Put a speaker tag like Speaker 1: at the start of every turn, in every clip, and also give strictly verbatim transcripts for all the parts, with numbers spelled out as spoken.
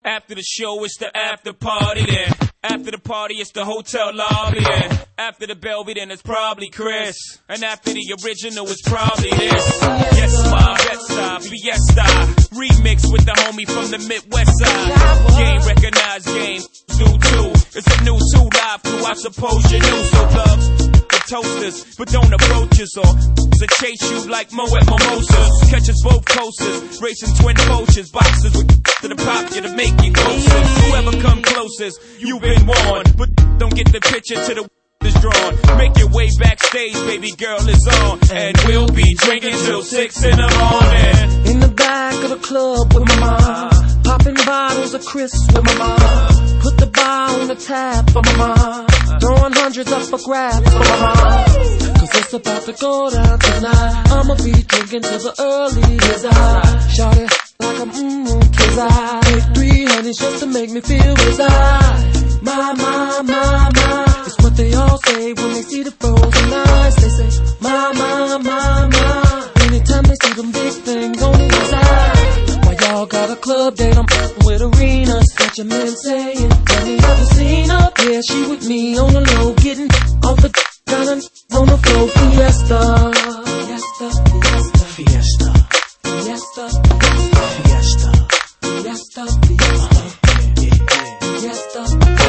Speaker 1: After the show, it's the after party then. After the party, it's the hotel lobby then. After the Belvy, then it's probably Chris. And after the original, it's probably this. Yes, ma, Bed-Stuy, Fiesta. Remix with the homie from the Midwest side. Game recognized, game do too. It's a new two live crew, I suppose you knew. So love the toasters, but don't approach us or to chase you like Moet Mimosas. Catch us both coasters, racing twin poachers, boxers with to the pop you to make you closer. Whoever come closest, you've been warned, but don't get the picture to the is drawn. Make your way backstage, baby girl is on, and we'll be drinking till six in the morning.
Speaker 2: In the back of the club with my mom, popping bottles of Chris with my mom. Put the bar on the tab for my mom, throwing hundreds up for grabs for my mom. Cause it's about to go down tonight. I'ma be drinking till the early as I shout it like I'm mmm, cause I take three honeys just to make me feel as I. My, my, my, my, it's what they all say when they see the frozen eyes. They say, my, my, my, my, anytime they see them big things on the inside. Why y'all got a club date, I'm with arenas. Got your man saying, have you ever seen her? Yeah, she with me on the low, getting off the kind of on the floor. Fiesta, fiesta, fiesta, fiesta, fiesta, fiesta, fiesta, fiesta, fiesta, fiesta,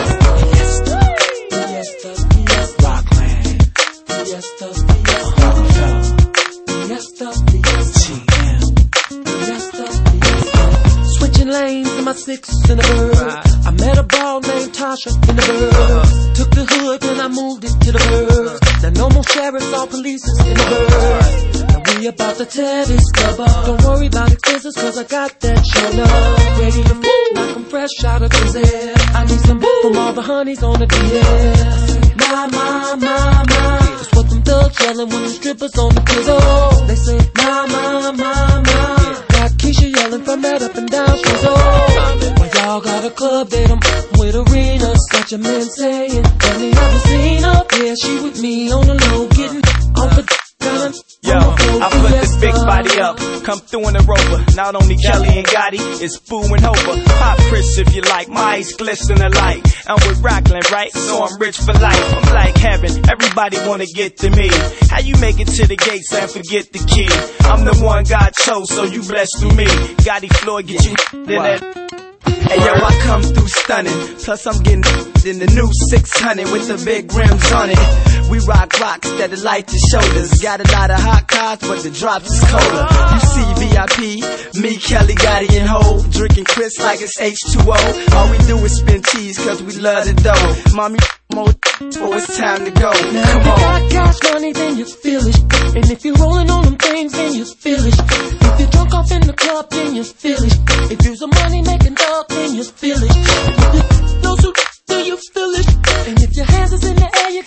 Speaker 2: fiesta, fiesta, Rockland, fiesta, fiesta, fiesta, fiesta, fiesta, fiesta. Switching lanes in my six in the bird. I met a ball named Tasha in the bird. Took the hood and I moved it to the bird. Now no more sheriffs or polices in the bird. Now we about to tear this club up. Don't worry about expenses cause I got that show love. Ready to fool like I'm fresh out of prison. I need some boo from all the honeys on the D M. My, my, my, my, it's what them thugs yelling when the strippers on the pizzle. They say, my, my, my, my, got Keisha yelling from that up and down she's old. Well, y'all got a club that I'm with arenas. Got your man saying, have you ever seen her? Yeah, she with me on the low, getting off the
Speaker 3: Yo, I put this big body up, come through in the Rover. Not only Kelly and Gotti, it's Boo and Hova. Pop Chris if you like, my eyes glisten alike. I'm with Rockland, right? So I'm rich for life. I'm like heaven, everybody wanna get to me. How you make it to the gates and forget the key? I'm the one God chose, so you blessed through me. Gotti Floyd, get you in that. Hey yo, I come through stunning. Plus I'm getting in the new six hundred with the big rims on it. We rock rocks that light the shoulders. Got a lot of hot cars, but the drops is colder. You see V I P, me, Kelly, Gotti, and Ho, drinking Chris like it's H two O. All we do is spin cheese cause we love the dough. Mommy, more so it's time to go.
Speaker 2: Now
Speaker 3: Come
Speaker 2: if you
Speaker 3: on.
Speaker 2: got cash money, then you feel it. And if you're rolling on them things, then you feel it. If you're drunk off in the club, then you feel it. If you're some money making dog, then you feel it. If you know so, then you feel it. And if your hands is in the air, you